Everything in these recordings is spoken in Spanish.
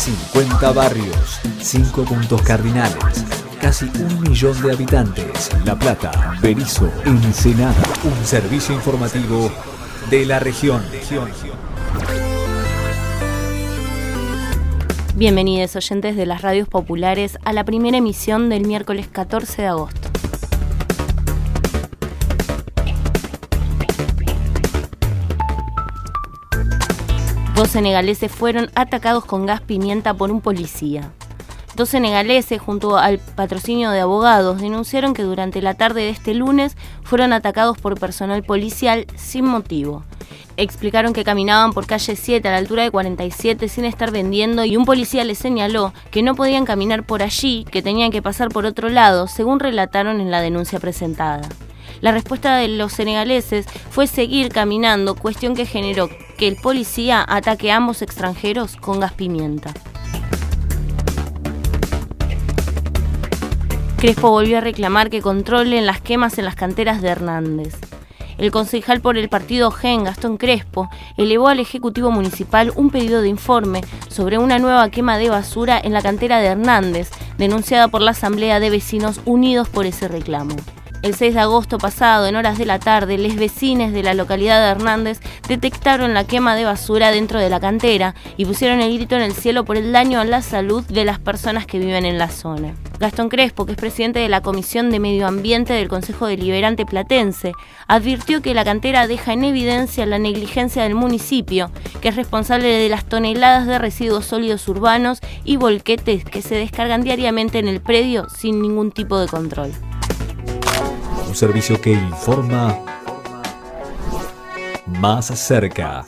50 barrios, 5 puntos cardinales, casi 1 millón de habitantes. La Plata, Berisso, Ensenada. Un servicio informativo de la región. Bienvenidos oyentes de las radios populares a la primera emisión del miércoles 14 de agosto. Dos senegaleses fueron atacados con gas pimienta por un policía. Dos senegaleses, junto al patrocinio de abogados, denunciaron que durante la tarde de este lunes fueron atacados por personal policial sin motivo. Explicaron que caminaban por calle 7 a la altura de 47 sin estar vendiendo y un policía les señaló que no podían caminar por allí, que tenían que pasar por otro lado, según relataron en la denuncia presentada. La respuesta de los senegaleses fue seguir caminando, cuestión que generó que el policía ataque a ambos extranjeros con gas pimienta. Crespo volvió a reclamar que controlen las quemas en las canteras de Hernández. El concejal por el partido GEN, Gastón Crespo, elevó al Ejecutivo Municipal un pedido de informe sobre una nueva quema de basura en la cantera de Hernández, denunciada por la Asamblea de Vecinos Unidos por ese reclamo. El 6 de agosto pasado, en horas de la tarde, los vecinos de la localidad de Hernández detectaron la quema de basura dentro de la cantera y pusieron el grito en el cielo por el daño a la salud de las personas que viven en la zona. Gastón Crespo, que es presidente de la Comisión de Medio Ambiente del Consejo Deliberante Platense, advirtió que la cantera deja en evidencia la negligencia del municipio, que es responsable de las toneladas de residuos sólidos urbanos y volquetes que se descargan diariamente en el predio sin ningún tipo de control. Un servicio que informa más cerca.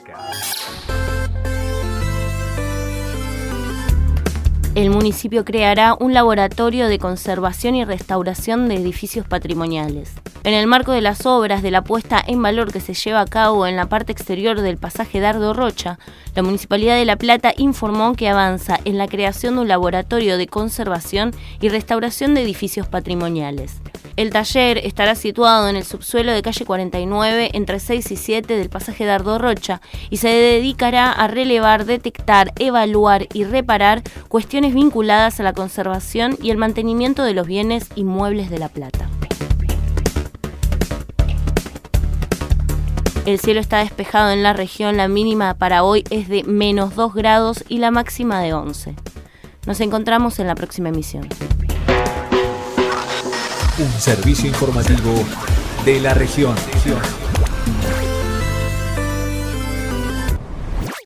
El municipio creará un laboratorio de conservación y restauración de edificios patrimoniales. En el marco de las obras de la puesta en valor que se lleva a cabo en la parte exterior del pasaje Dardo Rocha, la Municipalidad de La Plata informó que avanza en la creación de un laboratorio de conservación y restauración de edificios patrimoniales. El taller estará situado en el subsuelo de calle 49, entre 6 y 7 del pasaje Dardo Rocha, y se dedicará a relevar, detectar, evaluar y reparar cuestiones vinculadas a la conservación y el mantenimiento de los bienes inmuebles de La Plata. El cielo está despejado en la región, la mínima para hoy es de -2 grados y la máxima de 11. Nos encontramos en la próxima emisión. Un servicio informativo de la región.